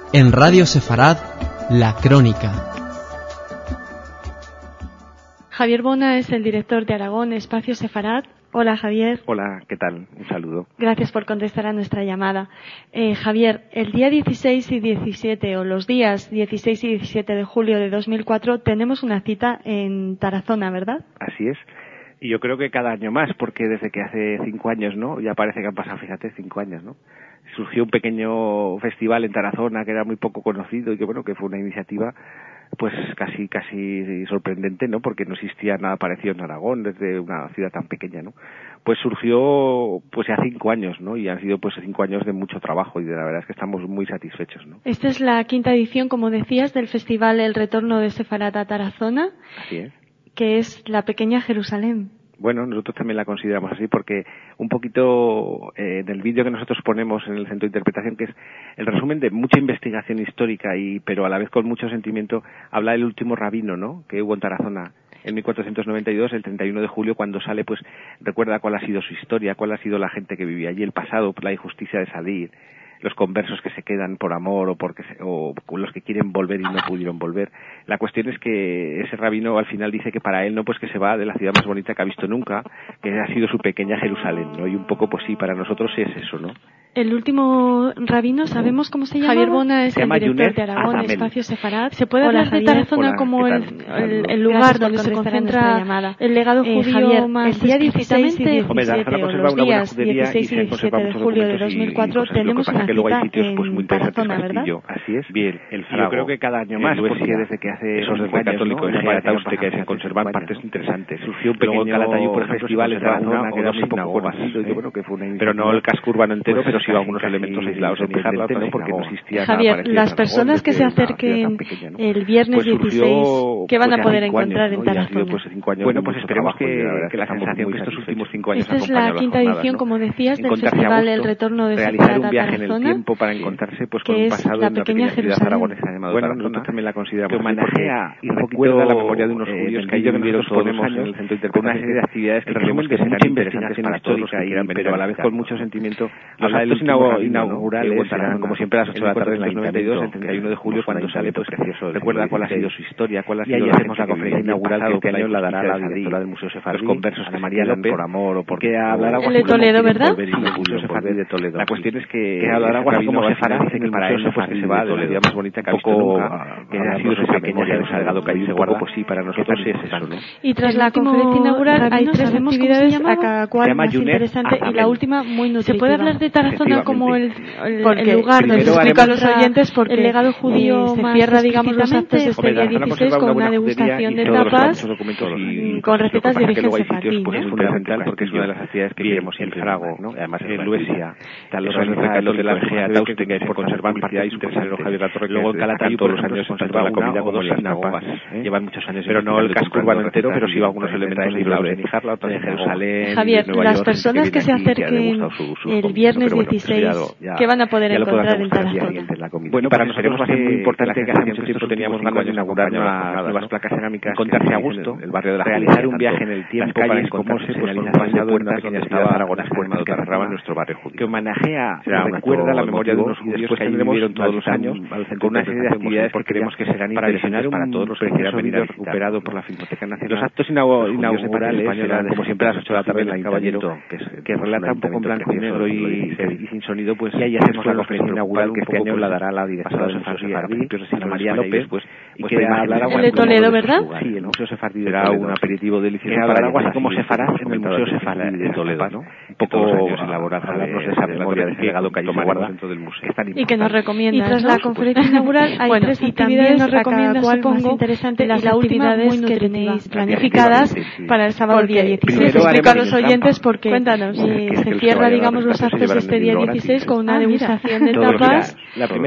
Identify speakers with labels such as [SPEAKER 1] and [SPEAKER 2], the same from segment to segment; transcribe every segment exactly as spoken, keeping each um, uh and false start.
[SPEAKER 1] En Radio Sefarad, La Crónica.
[SPEAKER 2] Javier Bona es el director de Aragón Espacio Sefarad. Hola, Javier.
[SPEAKER 3] Hola, ¿qué tal? Un saludo.
[SPEAKER 2] Gracias por contestar a nuestra llamada. Eh, Javier, el día dieciséis y diecisiete, o los días dieciséis y diecisiete de julio de dos mil cuatro, tenemos una cita en Tarazona, ¿verdad?
[SPEAKER 3] Así es. Y yo creo que cada año más, porque desde que hace cinco años, ¿no? Ya parece que han pasado, fíjate, cinco años, ¿no? Surgió un pequeño festival en Tarazona que era muy poco conocido y que, bueno, que fue una iniciativa pues casi casi sorprendente, ¿no? Porque no existía nada parecido en Aragón desde una ciudad tan pequeña, ¿no? Pues surgió pues ya cinco años, ¿no? Y han sido pues cinco años de mucho trabajo y de la verdad es que estamos muy satisfechos, ¿no?
[SPEAKER 2] Esta es la quinta edición, como decías, del festival El Retorno de Sefarad a Tarazona.
[SPEAKER 3] Así es.
[SPEAKER 2] Que es la pequeña Jerusalén.
[SPEAKER 3] Bueno, nosotros también la consideramos así porque un poquito eh, en el vídeo que nosotros ponemos en el Centro de Interpretación, que es el resumen de mucha investigación histórica, y pero a la vez con mucho sentimiento, habla del último rabino, ¿no?, que hubo en Tarazona en mil cuatrocientos noventa y dos, el treinta y uno de julio, cuando sale, pues recuerda cuál ha sido su historia, cuál ha sido la gente que vivía allí, el pasado, la injusticia de salir, los conversos que se quedan por amor o porque se, o los que quieren volver y no pudieron volver. La cuestión es que ese rabino al final dice que para él no, pues que se va de la ciudad más bonita que ha visto nunca, que ha sido su pequeña Jerusalén, ¿no? Y un poco, pues sí, para nosotros es eso, ¿no?
[SPEAKER 2] El último rabino, ¿sabemos cómo se llama? Javier Bona es
[SPEAKER 3] se
[SPEAKER 2] el director
[SPEAKER 3] Yunet
[SPEAKER 2] de Aragón
[SPEAKER 3] Azamel.
[SPEAKER 2] Espacio Sefarad. ¿Se puede hablar de Tarazona como el, el, el lugar donde se concentra el legado eh, judío Javier, más el día dieciséis y diecisiete, o los días dieciséis y diecisiete de julio de dos mil cuatro, tenemos una cita en Tarazona, ¿verdad?
[SPEAKER 3] Así es. Bien, el Frago, yo creo que cada año más, porque desde que hace esos de católico en Tauste que se conservan partes interesantes. Surgió un pequeño Calatayud por festival en Tarazona, que era muy poco conocido, pero no el casco urbano entero, pero sí algunos elementos aislados en fijarla, ¿no? Porque no existía nada.
[SPEAKER 2] Javier, las personas que se acerquen el viernes dieciséis, ¿qué van a poder encontrar en Tarazona?
[SPEAKER 3] Bueno, pues esperemos que la sensación que estos últimos cinco años
[SPEAKER 2] esta es la quinta edición, como decías, del festival El Retorno de Sefarad a Tarazona,
[SPEAKER 3] para encontrarse pues
[SPEAKER 2] con un pasado
[SPEAKER 3] la pequeña ciudad aragonesa llamada bueno, Tarazona, nosotros también la consideramos que homenajea y recuerda la memoria de unos judíos eh, que allí vivieron todos los años en el centro de interpretación, una serie de actividades que creemos que serán interesantes para todos los que quieran venir, pero a la vez con mucho sentimiento. Los actos inaugurales serán, como siempre, a las ocho de la tarde en el noventa y dos, el treinta y uno de julio, cuando sale, pues precioso. Recuerda cuál ha sido su historia, cuál ha sido la hacemos la conferencia inaugural que este año la dará la directora del Museo Sefaradí, los conversos Ana María López, por amor o porque hablará
[SPEAKER 2] el de Toledo, ¿verdad?
[SPEAKER 3] Sí, el Museo Sefaradí de Toledo. La cuestión es que hablará algo como Sefarad, dice que para él pues que se va de la ciudad más bonita que ha visto nunca, que ha sido su pequeña Salgado que ahí se guarda, pues sí, para nosotros es eso, ¿no?
[SPEAKER 2] Y tras la conferencia inaugural hay tres actividades, a cada cual más interesante, y la última muy nutritiva. ¿Se puede hablar de Tarazona como el, el, el lugar donde se explica a los oyentes porque el legado judío se cierra, digamos, los actos de este día dieciséis con una degustación de tapas con recetas de origen sefardí,
[SPEAKER 3] pues es fundamental porque es una de las actividades que queremos siempre, Frago, ¿no? Además en Luesia, tal los recatos de la Egea Tauste que se conservan partidas interesantes, Javier Latorre, luego en Calatayud todos los años se conserva la comida como las tapas, llevan muchos años, pero no el casco urbano entero, pero sí algunos elementos aislados en Nijarla, otros en Jerusalén.
[SPEAKER 2] Javier, las personas que se acerquen el viernes dieciséis, ¿qué van a poder encontrar en Tarazona?
[SPEAKER 3] Bueno, para nosotros va a ser muy importante que hace mucho tiempo teníamos ganas de inaugurar unas nuevas placas cerámicas, encontrarse a gusto, el barrio de la realizar un viaje en el tiempo para encontrarse pues con un pasado en una pequeña ciudad aragonesa que narraba en nuestro barrio judío, que homenajea, recuerda la memoria de unos judíos que vivieron todos los años con una serie de actividades que creemos que serán interesantes para todos los que quieran venir a recuperado por la Filmoteca Nacional. Los actos inaugurales serán, como siempre, a las ocho de la tarde en el Caballero, que relata un poco en blanco y negro y sin sonido, pues y ahí hacemos la conferencia inaugural que este año la dará la directora del Museo Sefardí, Ana María López, pues, y que hablará
[SPEAKER 2] el de Toledo, ¿verdad?
[SPEAKER 3] Sí, el Museo Sefardí será un aperitivo delicioso. Que hablará algo así como Sefarad en el Museo Sefardí de Toledo, ¿no? Un poco elaborar de esa memoria de legado que allí se guarda dentro del museo.
[SPEAKER 2] Y que nos recomienda. Y tras la conferencia inaugural hay tres actividades, nos recomienda, supongo, interesante las actividades que tenéis planificadas para el sábado día dieciséis. Explico a los oyentes porque cuéntanos, se cierra, digamos, los actos este día dieciséis con una degustación de tapas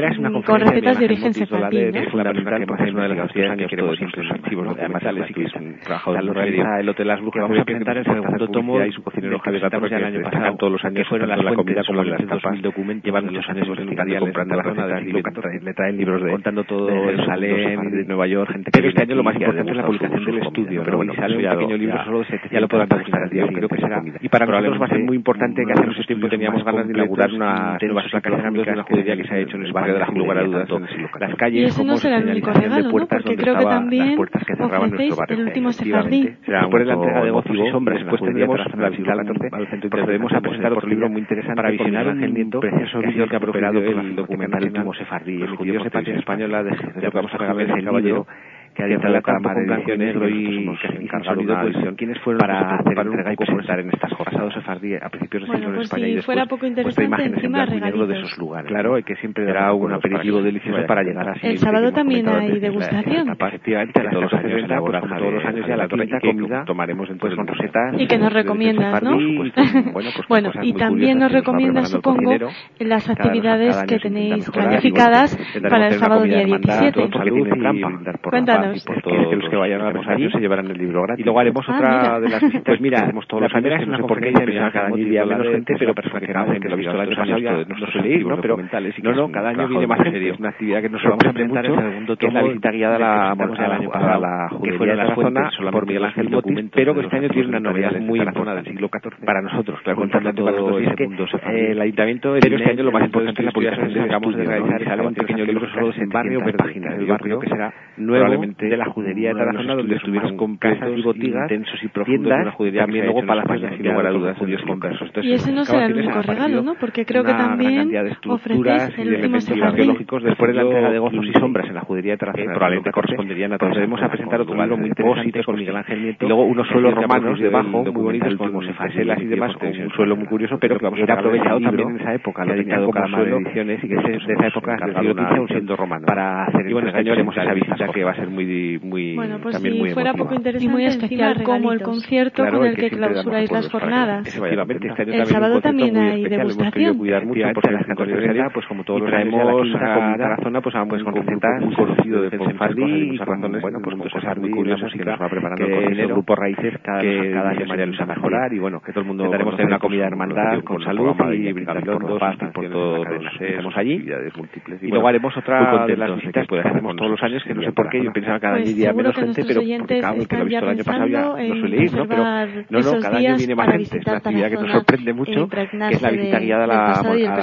[SPEAKER 2] con recetas de origen sefardí.
[SPEAKER 3] Es fundamental porque es una de las actividades que queremos siempre en los archivos documentales y que es un trabajo de lo realiza el Hotel Las Brujas. Vamos a presentar el segundo tomo y su cocinero Javier Latorre, que el año destacan todos los años fueron la comida como las tapas, llevan muchos años comprando la zona, le traen libros de contando todo de Jerusalén y de Nueva York, gente. Pero este año lo más importante es la publicación del estudio, pero bueno, sale un pequeño libro solo de setecientos, ya lo podrán buscar al día, creo que será. Y para nosotros va a ser muy importante que hace mucho tiempo teníamos ganas de inaugurar unas nuevas placas cerámicas de una judería que se ha hecho en el barrio de la, sin lugar a dudas, las calles,
[SPEAKER 2] y ese no será el único regalo, ¿no? Porque creo que también ofrecéis el último sefardí.
[SPEAKER 3] Después de la entrega de Gozos y Sombras, después tendremos la visita al centro, procedemos a presentar otro libro muy interesante para visionar un precioso vídeo que ha prosperado el documental El último sefardí, los judíos de patria española, de que vamos a regalar el caballero que ha la cámara de ediciones y que se encargado de una edición. ¿Quiénes fueron para hacer entrega y presentar en estas jornadas sefardí a principios de siglo en España y después vuestra imagen en blanco y negro de esos lugares? Claro, y que siempre será un aperitivo delicioso para llegar así.
[SPEAKER 2] El sábado también hay degustación.
[SPEAKER 3] Efectivamente, todos los años todos los años ya la quinta comida tomaremos entonces con rosetas.
[SPEAKER 2] Y que nos recomiendas, ¿no? Bueno, y también nos recomiendas, supongo, las actividades que tenéis planificadas para el sábado día diecisiete. Cuéntanos.
[SPEAKER 3] Por que los que vayan a los años se llevarán el libro gratis. Y luego haremos ah, otra mira. de las visitas. Pues mira, haremos todos los años, no sé por qué ella cada año iría menos gente, pero personas que hacen que lo he visto el año pasado ya no suele ir, ¿no? Pero no, no, cada año viene más gente. Es una actividad que nos vamos a presentar en el segundo tomo, que es la visita guiada a la, a la judería de la zona por Miguel Ángel Motis, pero que este año tiene una novedad muy importante del siglo catorce para nosotros, claro, contando todo ese mundo. El ayuntamiento, pero este año lo más importante es la publicación que acabamos de realizar, un pequeño libro solo en barrio, páginas del barrio, que será nuevo de la judería de Tarazona, donde estuvieron con casas y botigas, intensos y profundos de una judería, también luego palacios, sin lugar a dudas, judíos conversos.
[SPEAKER 2] Y ese no será el único regalo, ¿no? Porque creo que también ofrecéis el último sefardí
[SPEAKER 3] arqueológicos después de la entrega de Gozos y Sombras en la judería de Tarazona, probablemente corresponderían a todos. Debemos a presentar otro libro muy interesante con Miguel Ángel Nieto, y luego unos suelos romanos debajo, muy bonitos, con cefaselas y demás, un suelo muy curioso, pero que era aprovechado también en esa época, lo ha dedicado cada suelo de ediciones y que es de esa época del siglo quince aún siendo romano, para hacer y bueno, este año haremos esa visita que va a ser muy muy
[SPEAKER 2] bueno, pues
[SPEAKER 3] también
[SPEAKER 2] si
[SPEAKER 3] muy
[SPEAKER 2] fuera poco interesante y muy especial como el concierto claro, con el que, que clausuráis las jornadas.
[SPEAKER 3] Efectivamente, este año
[SPEAKER 2] el sábado también hay degustación.
[SPEAKER 3] Cuidar mucho por ser la aniversario, pues como todos los traemos a Tarazona pues a un recetas muy conocido de Sefardí y razones bueno pues con cosas muy curiosas que nos va preparando el cocinero, el grupo Raíces cada cada año María Luisa mejorar y bueno que todo el mundo tenemos una comida de hermandad con salud y brindando por paz por todo lo que hacemos allí y luego haremos otra de las visitas que hacemos todos los años que no sé por qué yo pensaba que cada año iría menos gente pero porque cada uno que lo ha visto el año pasado ya no suele ir, ¿no? Pero no, no, cada año viene más gente. Es una actividad que nos sorprende mucho, que es la visita guiada a la,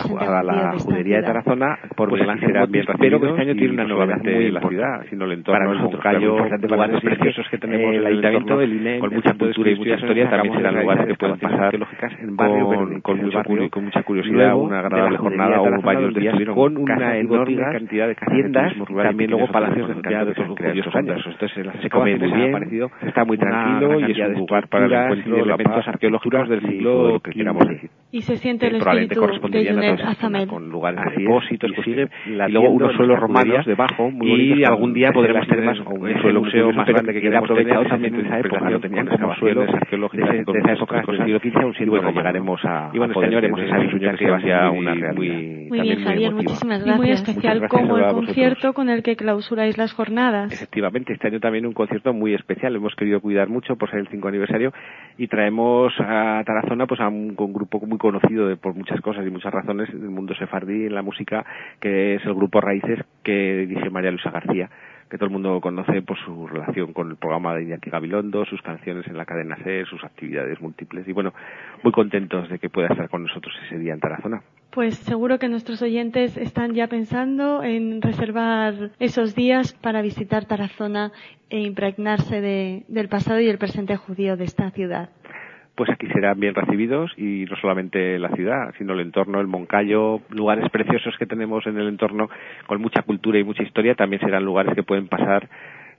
[SPEAKER 3] a la judería de Tarazona por Miguel Ángel Motis, pero que este año tiene una novedad muy la ciudad, sino el entorno, para nosotros, Cayo, lugares preciosos que tenemos el ayuntamiento, el I N E, con mucha cultura y mucha historia, también serán lugares que pueden pasar arqueológicas en barrio, con mucha con mucha curiosidad, una agradable jornada o varios días con una enorme cantidad de tiendas, también luego palacios de otros años. Entonces se come muy bien, está muy tranquilo y es un lugar para el encuentro de elementos arqueológicos del siglo que queramos decir.
[SPEAKER 2] Y se siente el espíritu de Yunet Azamel.
[SPEAKER 3] Con lugares de depósitos, y luego unos suelos romanos debajo, muy bonitos, y algún día podremos tener más un suelo museo más grande que queramos tener también en esa época, lo tenían como suelos arqueológicos de esa época, del siglo quince, aún siendo bueno, llegaremos a y bueno, este año haremos esa visita que va a ser una
[SPEAKER 2] muy muy bien, Javier, muchísimas gracias. Y muy especial como el concierto con el que clausuráis las jornadas.
[SPEAKER 3] Efectivamente, este año también un concierto muy especial, hemos querido cuidar mucho por ser el cinco aniversario y traemos a Tarazona pues a un, un grupo muy conocido de, por muchas cosas y muchas razones del mundo sefardí en la música, que es el grupo Raíces que dirige María Luisa García, que todo el mundo conoce por su relación con el programa de Iñaki Gabilondo, sus canciones en la cadena SER, sus actividades múltiples y bueno, muy contentos de que pueda estar con nosotros ese día en Tarazona.
[SPEAKER 2] Pues seguro que nuestros oyentes están ya pensando en reservar esos días para visitar Tarazona e impregnarse de, del pasado y el presente judío de esta ciudad.
[SPEAKER 3] Pues aquí serán bien recibidos y no solamente la ciudad, sino el entorno, el Moncayo, lugares preciosos que tenemos en el entorno con mucha cultura y mucha historia, también serán lugares que pueden pasar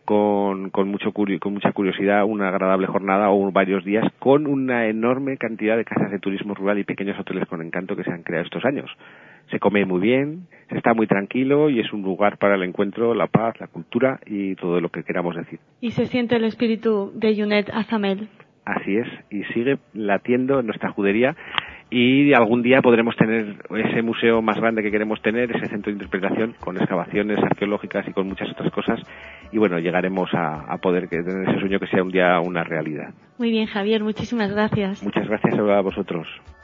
[SPEAKER 3] con, con, mucho, con mucha curiosidad una agradable jornada o varios días con una enorme cantidad de casas de turismo rural y pequeños hoteles con encanto que se han creado estos años. Se come muy bien, se está muy tranquilo y es un lugar para el encuentro, la paz, la cultura y todo lo que queramos decir.
[SPEAKER 2] Y se siente el espíritu de Yunet Azamel.
[SPEAKER 3] Así es, y sigue latiendo en nuestra judería y algún día podremos tener ese museo más grande que queremos tener, ese centro de interpretación con excavaciones arqueológicas y con muchas otras cosas y bueno, llegaremos a, a poder tener ese sueño que sea un día una realidad.
[SPEAKER 2] Muy bien, Javier, muchísimas gracias.
[SPEAKER 3] Muchas gracias a vosotros.